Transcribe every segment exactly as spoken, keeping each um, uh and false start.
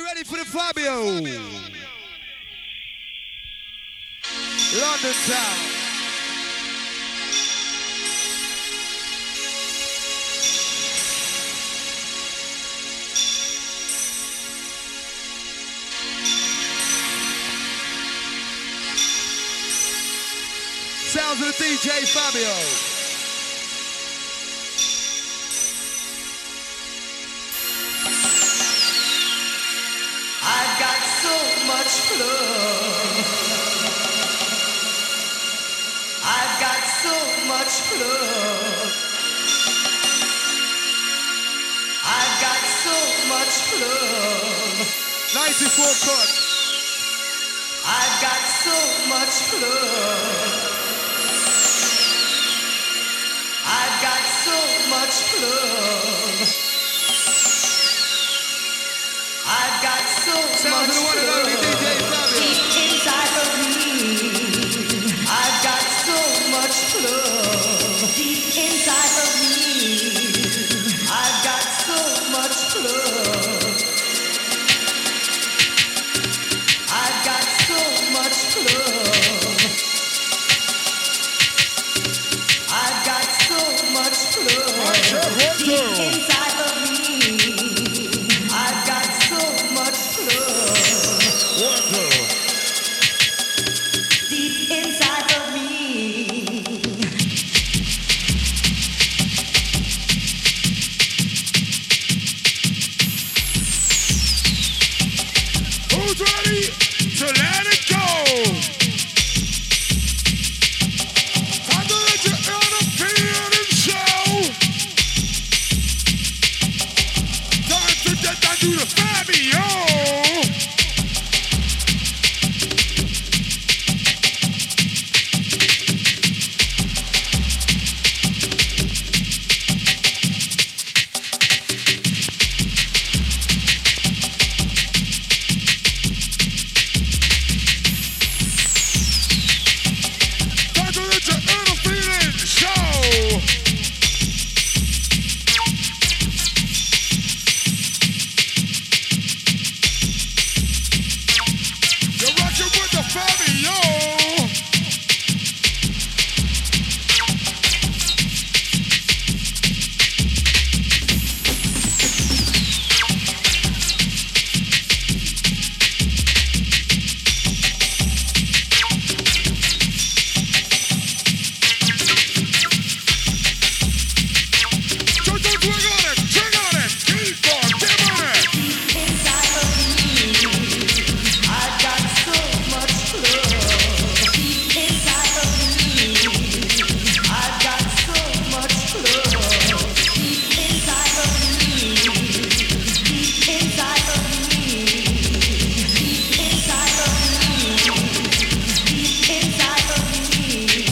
ready for the Fabio? London town. Sounds of the D J Fabio. I've got so much love. I've got so much love. I've got so much love. ninety-four cut. I've got so much love. I've got so much love. I've got so Sounds much of the one and only D J Fabio. deep inside of me. I've got so much love deep inside of me. I've got so much love. I've got so much love. I've got so much love deep inside of me. I've got so much love deep inside of me. Who's ready to let it go? Time to let your inner feeling show. Time to get down to the Fabio. Time to let your inner feeling show. You're rocking with the Fabio. So don't twig on it, twig on it, keep on, give on it. Inside of me, I've got so much love. Deep inside of me, I've got so much love. Deep inside of me, deep inside of me, deep inside of me, deep inside of me.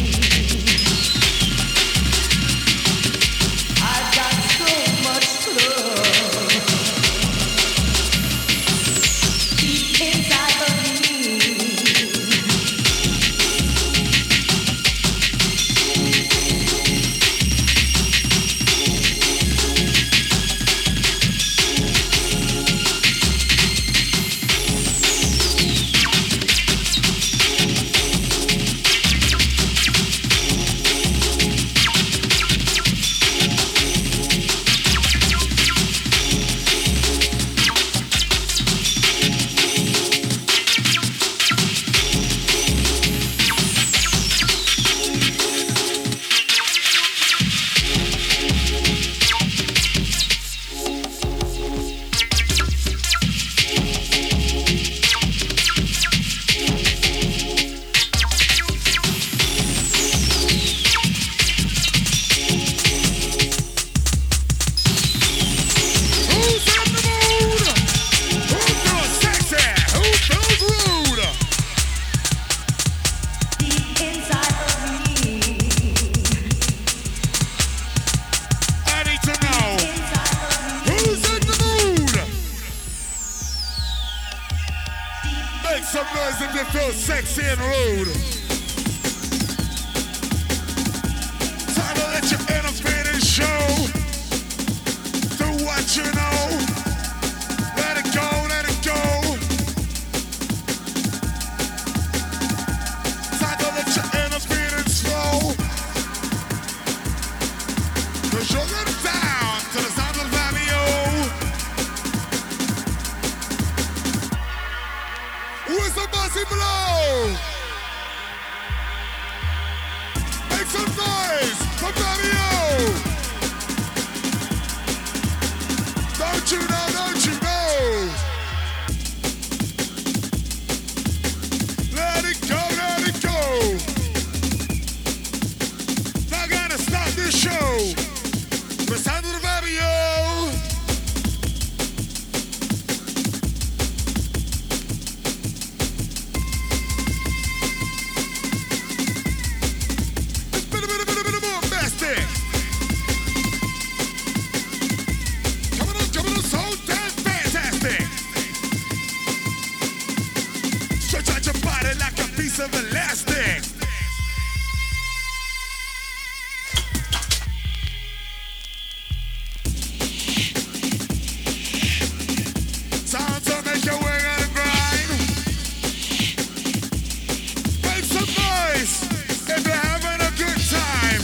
I've got so much love deep inside of me. Who's in the mood? Who feels sexy? Who feels rude? Deep inside of me. I need to know. Inside of me. Who's in the mood? Make some noise if you feel sexy and rude. Time to let your inner feeling show. Do what you know. Let it go, let it go. below. Make some noise for Fabio. Don't you know, don't you know? Let it go, let it go. Not gonna stop this show. It's time to the Fabio. Of elastic. Time to make your way on the grind. Make some noise if you're having a good time.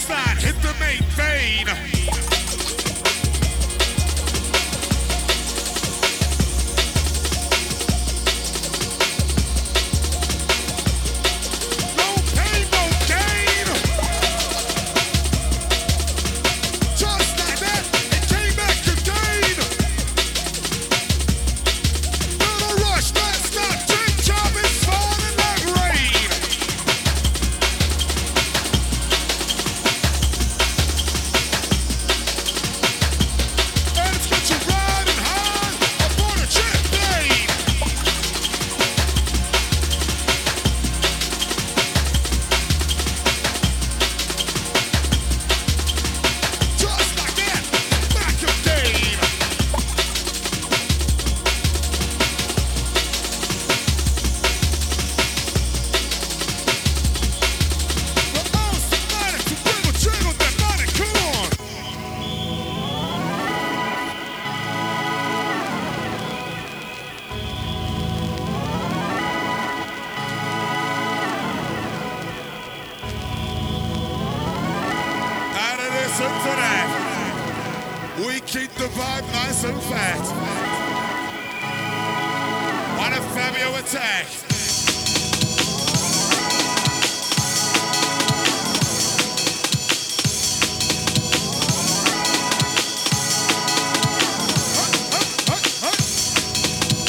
What's that? Hit the main vein. No pain, no gain. Just like that, it came back again. Little rush, let's not drink, chop, it's falling like rain. And it's got you riding high aboard a jet plane. Just like that, back again. But all somatic to wiggle, jiggle that body, come on. And listen to that. We keep the vibe nice and fat. On a Fabio attack. Huh, huh, huh, huh.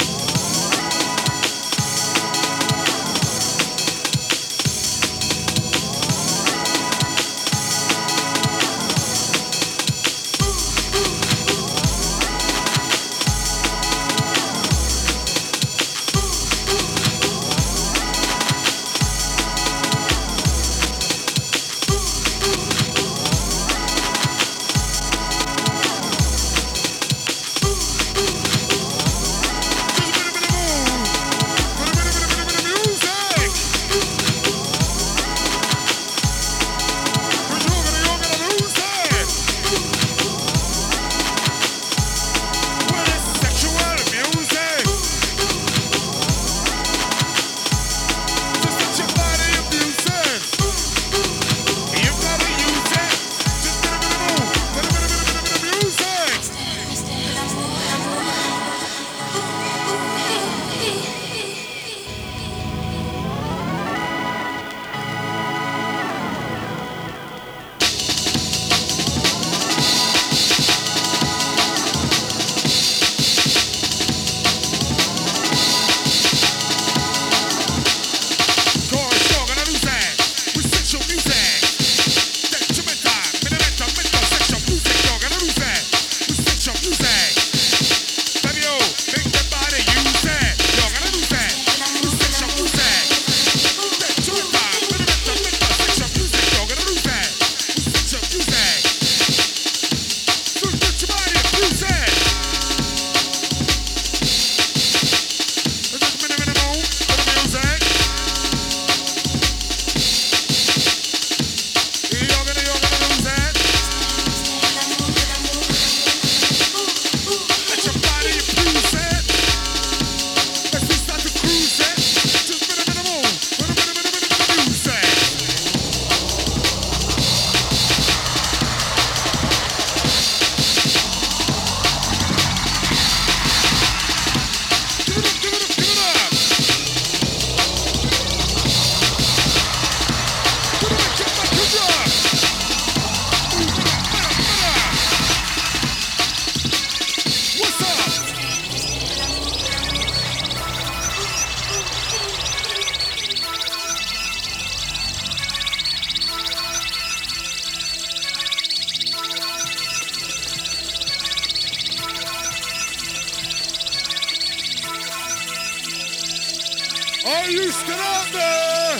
Are you still out there?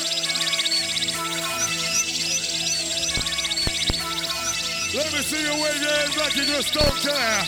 Let me see you wave your hands like you just don't care.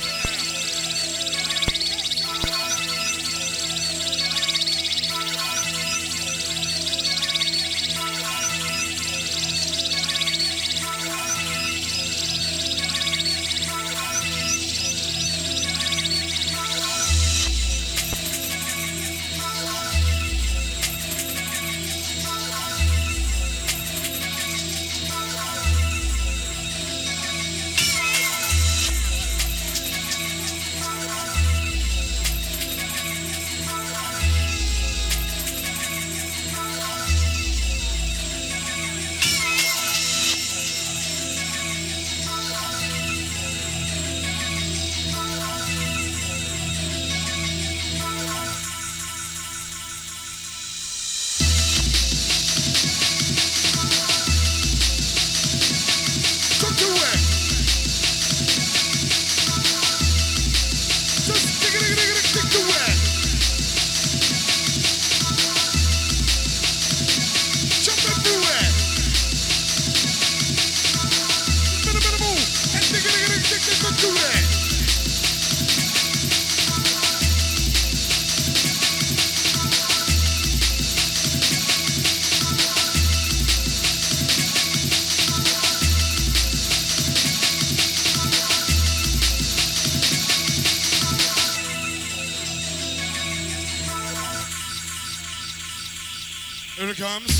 Here it comes.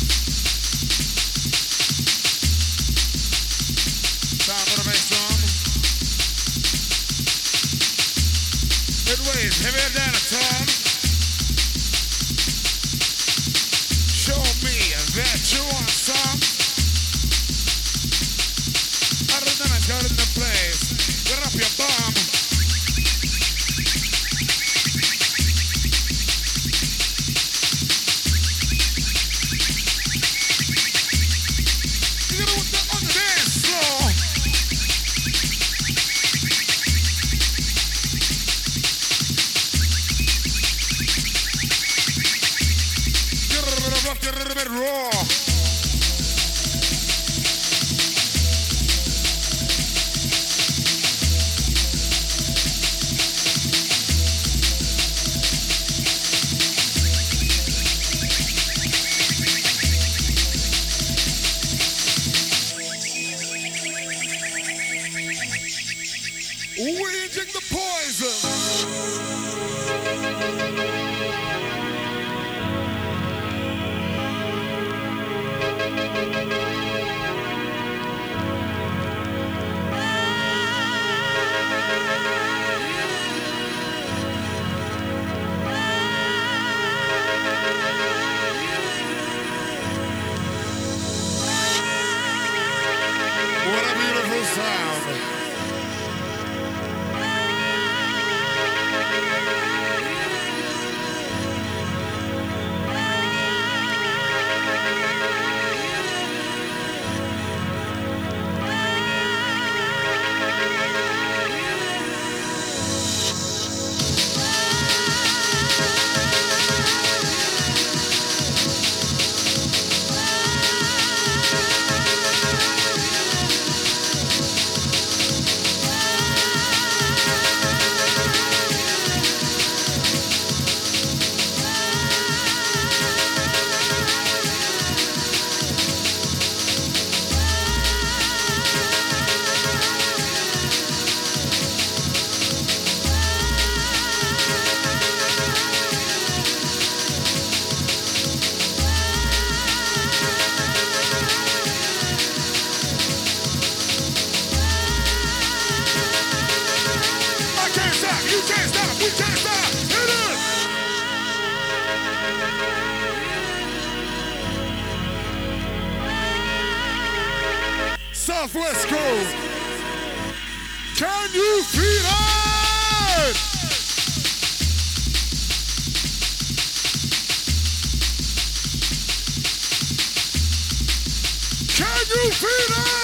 Sound of the bass drum. It weighs heavier than a ton. Show me that you want some. Other than I got in the place. Get up your bum. Waging the poison. What a beautiful sound. Southwest Coast. Can you feel it? Can you feel it?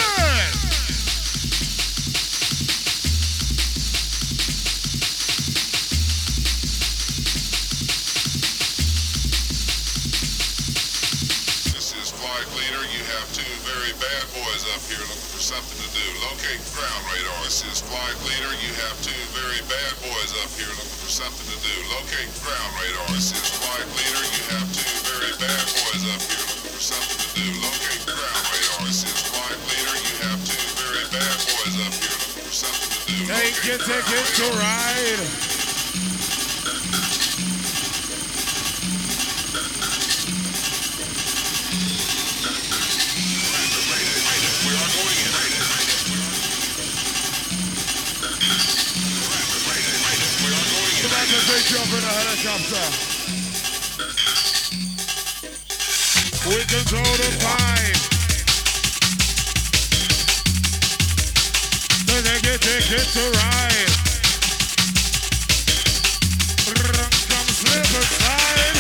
This is Flight Leader. You have two very bad boys up here looking for something to do. Locate ground radar. This is Flight Leader. You have two very bad boys up here looking for something to do. Locate ground radar. This is Flight Leader. You have two very bad boys up here looking for something to do. Locate ground radar. This is Flight Leader. You have two very bad boys up here looking for something to do. Take your ticket to ride. They jump in a helicopter. We control the time. So they get ticket to ride. Come slip and slide.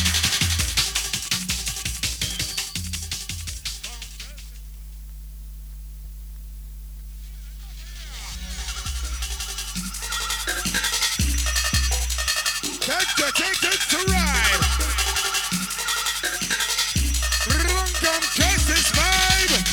Take the ticket to ride. Come catch this vibe.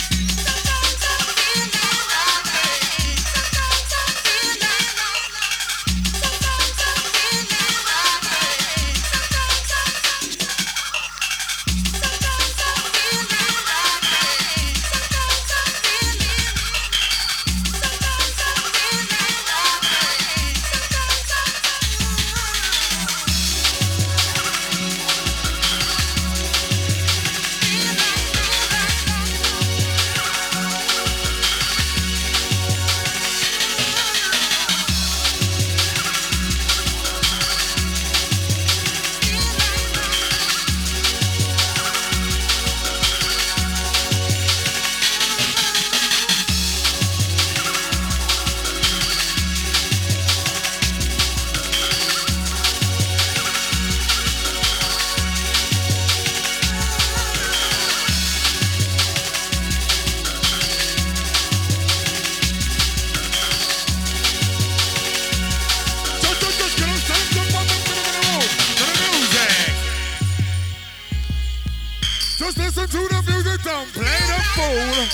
roll.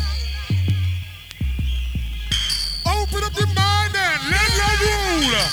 Open up your mind and let love roll.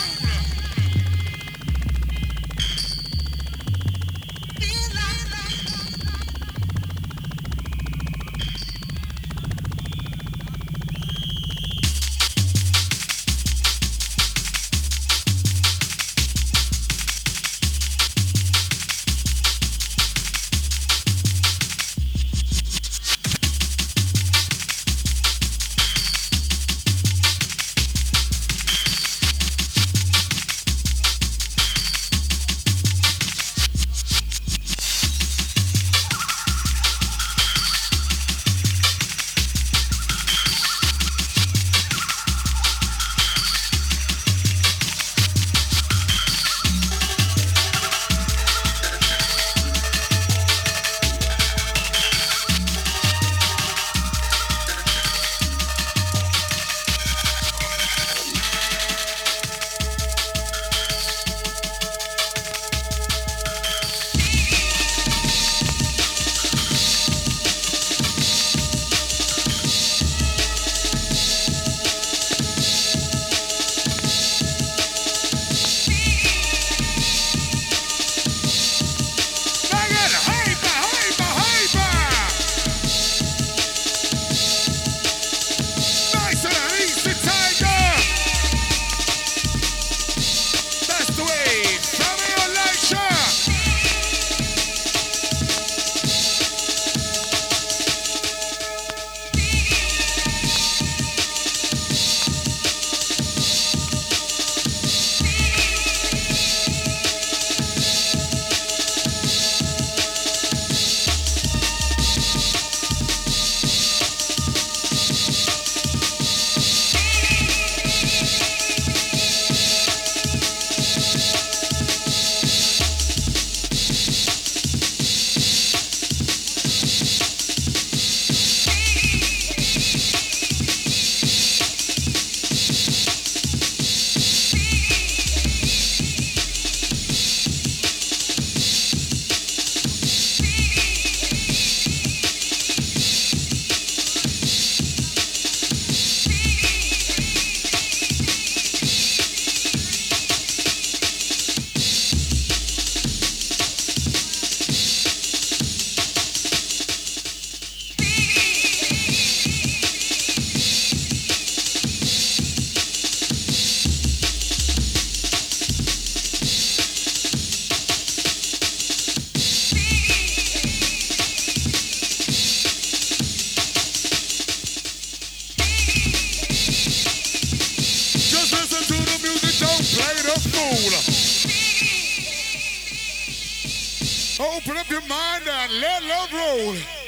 Open up your mind and let love roll.